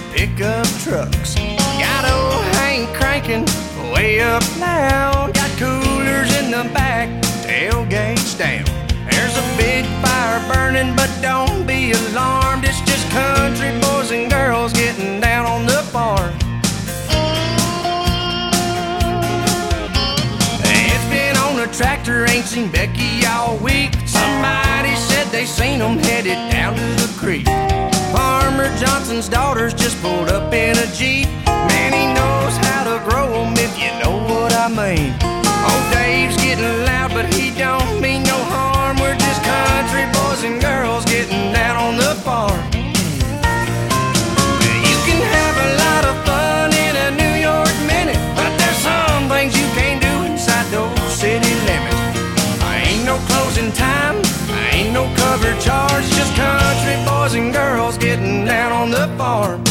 pickup trucks. Got old Hank cranking way up loud. Got coolers in the back, tailgates down. There's a big fire burning, but don't be alarmed. It's just country boys and girls getting down on the farm. It's been on a tractor, ain't seen Becky all week. Somebody said they seen them headed down to the creek. Farmer Johnson's daughters just pulled up in a Jeep. Man, he knows how to grow them, if you know what I mean. Old Dave's getting loud, but he don't mean no harm. We're just country boys and girls getting down on the farm. You can have a lot of fun in a New York minute, but there's some things you can't do inside those city limits. Ain't no closing time, ain't no cover charge, just country boys and girls getting down on the farm.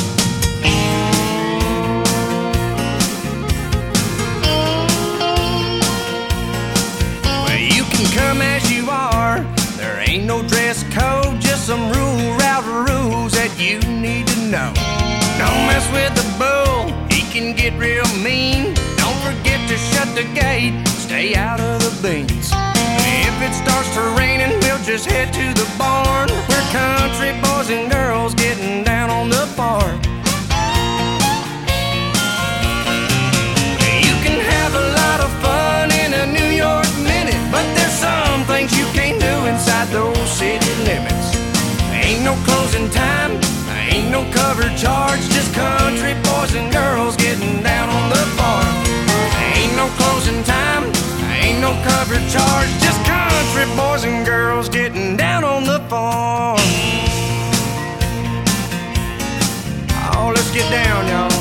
Come as you are, there ain't no dress code, just some route rules that you need to know. Don't mess with the bull, he can get real mean. Don't forget to shut the gate, stay out of the beans. If it starts to raining, we'll just head to the barn. We're country boys and girls getting down on the farm. You can have a lot of fun in a New York minute, but there's some things you can't do inside those city limits. Ain't no closing time, ain't no cover charge, just country boys and girls getting down on the farm. Ain't no closing time, ain't no cover charge, just country boys and girls getting down on the farm. Oh, let's get down, y'all.